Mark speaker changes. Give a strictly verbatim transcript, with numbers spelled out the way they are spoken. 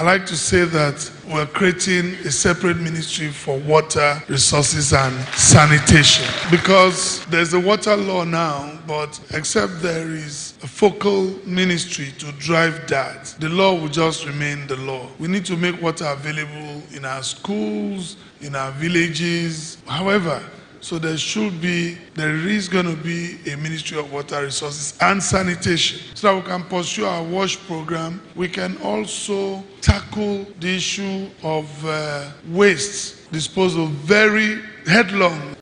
Speaker 1: I like to say that we're creating a separate ministry for water resources and sanitation, because there's a water law now, but except there is a focal ministry to drive that, the law will just remain the law. We need to make water available in our schools, in our villages. However, so there should be, there is going to be a Ministry of Water Resources and Sanitation, so that we can pursue our WASH program. We can also tackle the issue of uh, waste disposal very headlong.